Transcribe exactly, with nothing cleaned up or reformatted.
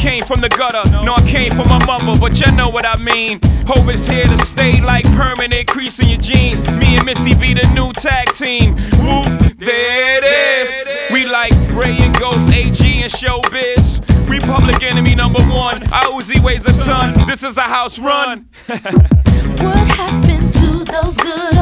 came from the gutter, no, I came from my mother, but you know what I mean. Hope is here to stay like permanent crease in your jeans. Me and Missy be the new tag team. Whoop, there it is. We like Ray and Ghost, A G and Showbiz. We public enemy number one. Our Uzi weighs a ton. This is a house run. What happened to those good